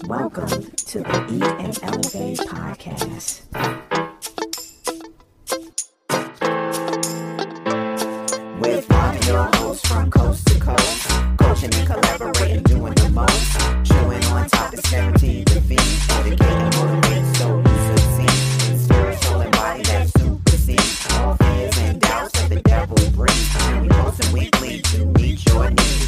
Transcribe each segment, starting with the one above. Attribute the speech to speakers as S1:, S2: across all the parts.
S1: Welcome to the Eat and Elevate podcast. With one of your hosts from coast to coast, coaching and collaborating, doing the most, chewing on topics guaranteed to feed, educating, motivating, so you succeed. Spiritual and body that supersede all fears and doubts that the devil brings. And we posting weekly to meet your needs.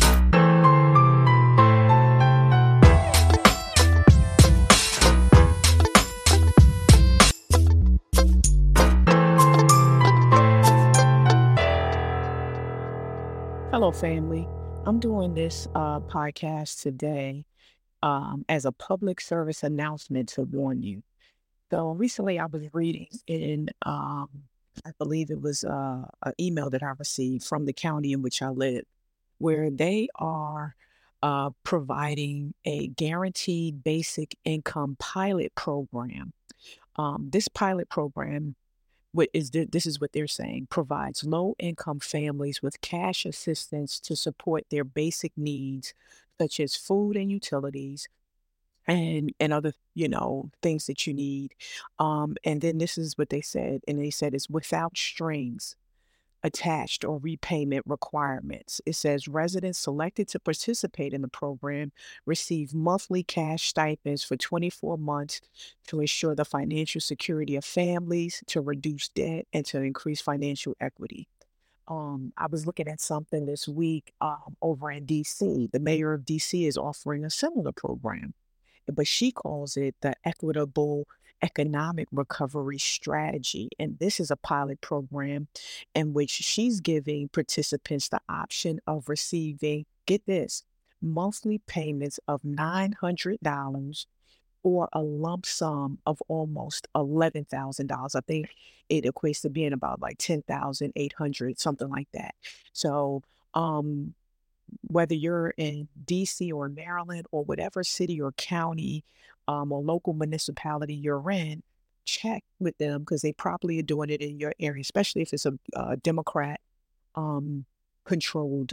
S2: Hello, family. I'm doing this podcast today as a public service announcement to warn you. So recently I was reading in, I believe it was an email that I received from the county in which I live, where they are providing a guaranteed basic income pilot program. This pilot program this is what they're saying, provides low-income families with cash assistance to support their basic needs, such as food and utilities and other, things that you need. And then this is what they said, and they said it's without strings attached or repayment requirements. It says residents selected to participate in the program receive monthly cash stipends for 24 months to ensure the financial security of families, to reduce debt, and to increase financial equity. I was looking at something this week over in DC. The mayor of DC is offering a similar program, but she calls it the Equitable Economic Recovery Strategy. And this is a pilot program in which she's giving participants the option of receiving, get this, monthly payments of $900 or a lump sum of almost $11,000. I think it equates to being about like 10,800, something like that. So, um, whether you're in DC or Maryland or whatever city or county or local municipality you're in, check with them because they probably are doing it in your area, especially if it's a Democrat um, controlled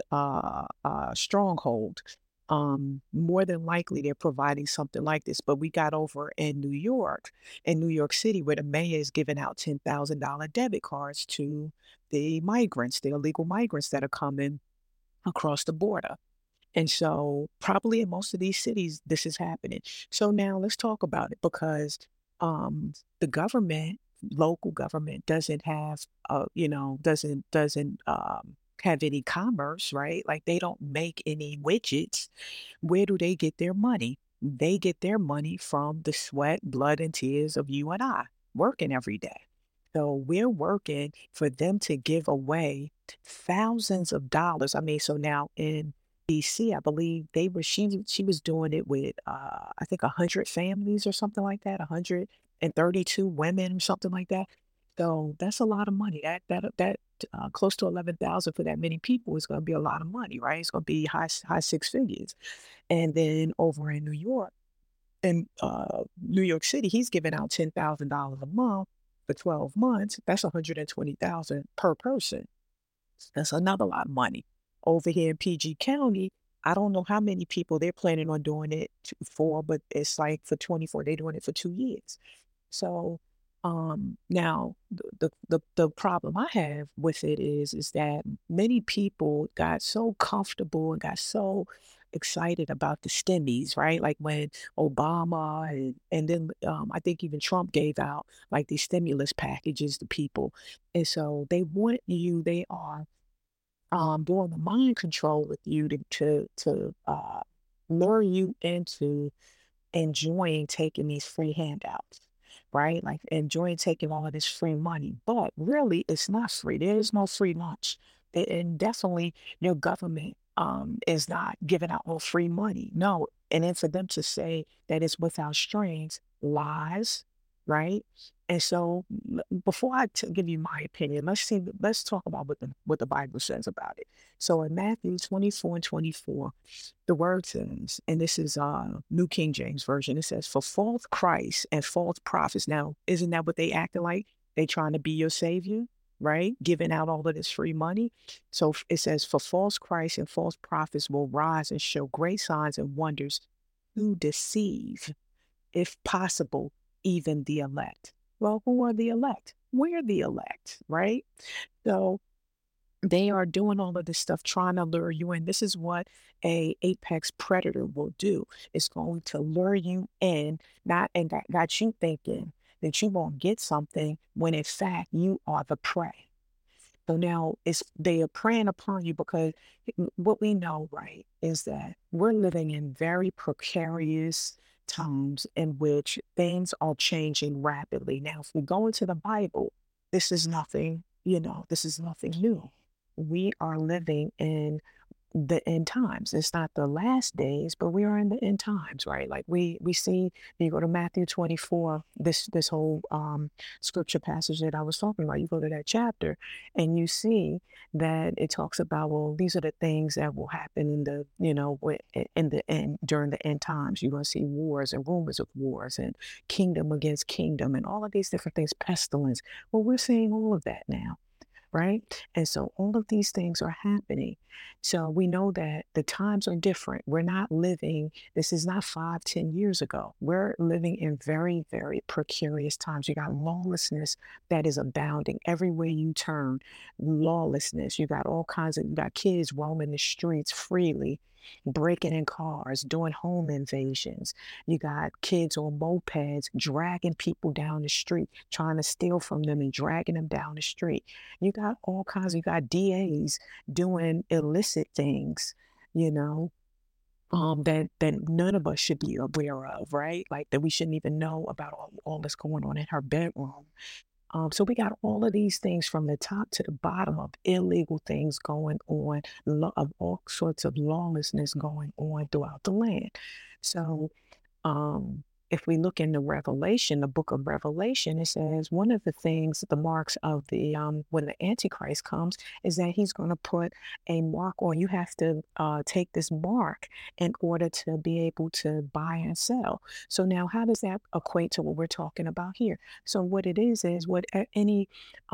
S2: stronghold. More than likely they're providing something like this. But we got over in New York City, where the mayor is giving out $10,000 debit cards to the migrants, the illegal migrants that are coming across the border. And so probably in most of these cities, this is happening. So now let's talk about it because the government, local government doesn't have, doesn't have any commerce, right? Like they don't make any widgets. Where do they get their money? They get their money from the sweat, blood, and tears of you and I working every day. So we're working for them to give away thousands of dollars. I mean, so now in DC, I believe she was doing it with I think 100 families or something like that, 132 women or something like that. So that's a lot of money. That close to 11,000 for that many people is going to be a lot of money, right? It's going to be high six figures. And then over in New York City, he's giving out $10,000 a month for 12 months. That's 120,000 per person. That's another lot of money. Over here in PG County, I don't know how many people they're planning on doing it for, but it's like for 24, they're doing it for 2 years. So now the problem I have with it is that many people got so comfortable and got so excited about the stimmies, right? Like when Obama and then I think even Trump gave out like these stimulus packages to people. And so they are doing the mind control with you to lure you into enjoying taking these free handouts, right? Like enjoying taking all of this free money. But really, it's not free. There is no free lunch. And definitely your government is not giving out no free money. No. And then for them to say that it's without strings, lies, right? And so before I give you my opinion, let's talk about what the Bible says about it. So in Matthew 24 and 24, the word says, and this is New King James Version, it says, for false Christ and false prophets. Now, isn't that what they acting like? They trying to be your savior, right? Giving out all of this free money. So it says, for false Christ and false prophets will rise and show great signs and wonders to deceive, if possible, even the elect. Well, who are the elect? We're the elect, right? So they are doing all of this stuff trying to lure you in. This is what a apex predator will do. It's going to lure you in, not and got you thinking that you won't get something when in fact you are the prey. So now it's they are preying upon you because what we know, right, is that we're living in very precarious times in which things are changing rapidly. Now, if we go into the Bible, this is nothing, this is nothing new. We are living in the end times. It's not the last days, but we are in the end times, right? Like we see, you go to Matthew 24, this whole scripture passage that I was talking about, you go to that chapter and you see that it talks about, well, these are the things that will happen in the, in the end, during the end times. You're going to see wars and rumors of wars and kingdom against kingdom and all of these different things, pestilence. Well, we're seeing all of that now, right? And so all of these things are happening. So we know that the times are different. We're not living, this is not 5, 10 years ago. We're living in very, very precarious times. You got lawlessness that is abounding everywhere you turn. Lawlessness. You got you got kids roaming the streets freely, breaking in cars, doing home invasions. You got kids on mopeds dragging people down the street, trying to steal from them and dragging them down the street. You got all kinds, you got DAs doing illicit things, you know, that none of us should be aware of, right? Like that we shouldn't even know about all this going on in her bedroom. So we got all of these things from the top to the bottom of illegal things going on, of all sorts of lawlessness going on throughout the land. So um, if we look in the Revelation, the book of Revelation, it says one of the things, the marks of the when the Antichrist comes, is that he's going to put a mark on. You have to take this mark in order to be able to buy and sell. So now, how does that equate to what we're talking about here? So what it is what any,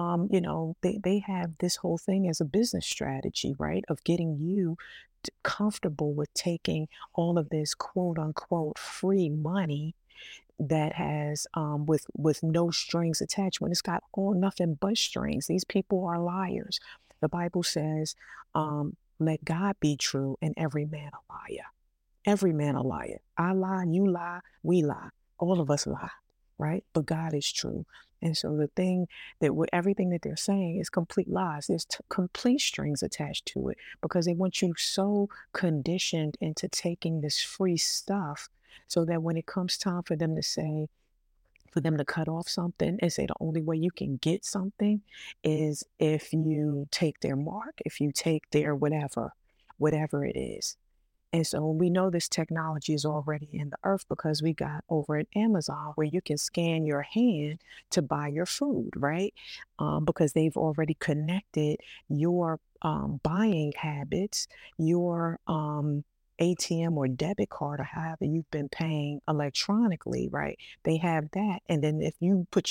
S2: they have this whole thing as a business strategy, right, of getting you comfortable with taking all of this quote unquote free money that has with no strings attached when it's got all nothing but strings. These people are liars. The Bible says, let God be true and every man a liar. Every man a liar. I lie, you lie, we lie. All of us lie, right? But God is true. And so the thing that with everything that they're saying is complete lies. There's complete strings attached to it because they want you so conditioned into taking this free stuff so that when it comes time for them to say, for them to cut off something and say the only way you can get something is if you take their mark, if you take their whatever it is. And so we know this technology is already in the earth because we got over at Amazon where you can scan your hand to buy your food, right? Because they've already connected your buying habits, your ATM or debit card or however you've been paying electronically, right? They have that. And then if you put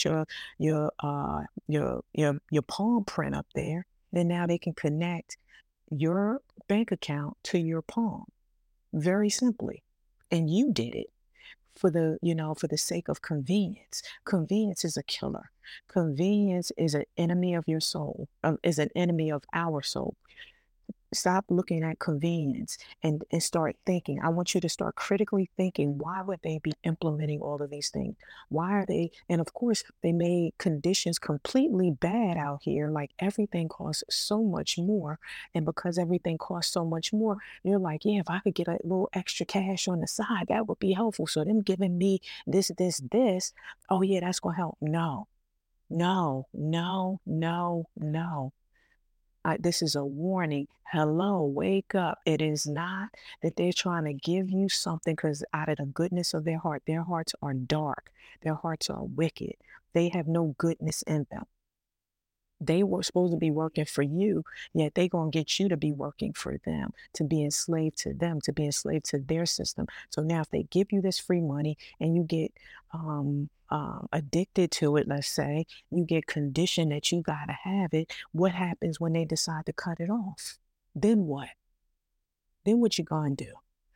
S2: your palm print up there, then now they can connect your bank account to your palm very simply. And you did it for the sake of convenience. Convenience is a killer. Convenience is an enemy of your soul, is an enemy of our soul. Stop looking at convenience and start thinking. I want you to start critically thinking, why would they be implementing all of these things? Why are they? And of course, they made conditions completely bad out here. Like everything costs so much more. And because everything costs so much more, you're like, yeah, if I could get a little extra cash on the side, that would be helpful. So them giving me this, oh yeah, that's going to help. No, no, no, no, no. This is a warning. Hello, wake up. It is not that they're trying to give you something because out of the goodness of their hearts are dark. Their hearts are wicked. They have no goodness in them. They were supposed to be working for you, yet they gonna get you to be working for them, to be enslaved to them, to be enslaved to their system. So now if they give you this free money and you get addicted to it, let's say, you get conditioned that you gotta have it, what happens when they decide to cut it off? Then what? Then what you gonna do?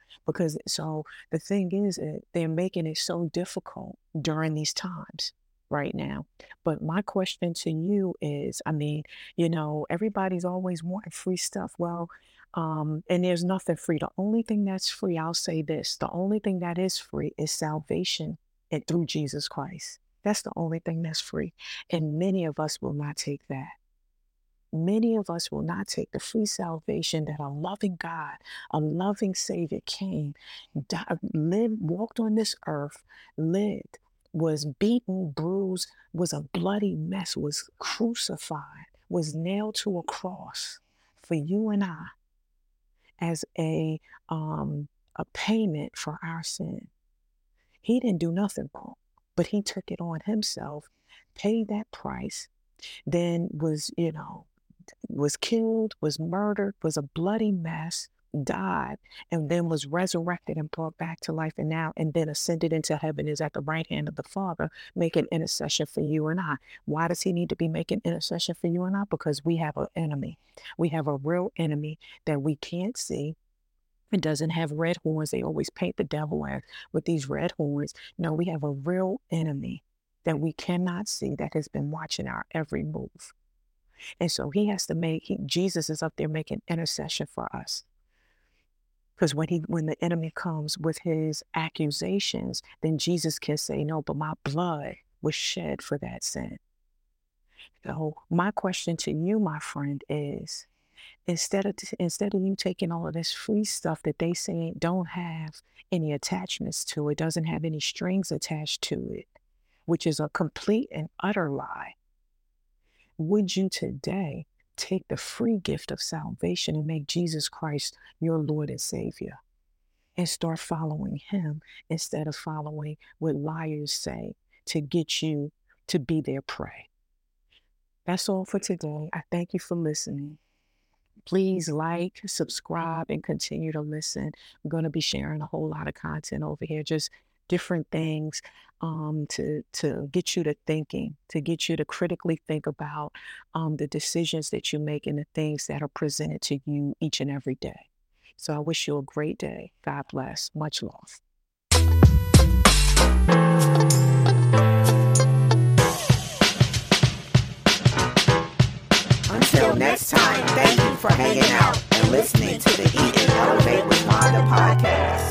S2: Because so the thing is, they're making it so difficult during these times right now. But my question to you is, I mean, everybody's always wanting free stuff. Well, and there's nothing free. The only thing that's free, I'll say this, the only thing that is free is salvation and through Jesus Christ. That's the only thing that's free. And many of us will not take that. Many of us will not take the free salvation that a loving God, a loving Savior came, lived, walked on this earth, lived, was beaten, bruised, was a bloody mess, was crucified, was nailed to a cross for you and I as a payment for our sin. He didn't do nothing wrong, but he took it on himself, paid that price, then was killed, was murdered, was a bloody mess, died, and then was resurrected and brought back to life, and then ascended into heaven, is at the right hand of the Father, making intercession for you and I. Why does he need to be making intercession for you and I? Because we have an enemy. We have a real enemy that we can't see. It doesn't have red horns. They always paint the devil with these red horns. No, we have a real enemy that we cannot see, that has been watching our every move. And so he has to Jesus is up there making intercession for us. Because when the enemy comes with his accusations, then Jesus can say, no, but my blood was shed for that sin. So my question to you, my friend, is instead of you taking all of this free stuff that they say don't have any attachments to it, doesn't have any strings attached to it, which is a complete and utter lie, would you today take the free gift of salvation and make Jesus Christ your Lord and Savior, and start following him instead of following what liars say to get you to be their prey? That's all for today. I thank you for listening. Please like, subscribe, and continue to listen. I'm going to be sharing a whole lot of content over here, just different things to get you to thinking, to get you to critically think about the decisions that you make and the things that are presented to you each and every day. So I wish you a great day. God bless. Much love.
S1: Until next time, thank you for hanging out and listening to the Eat and Elevate with Wanda podcast.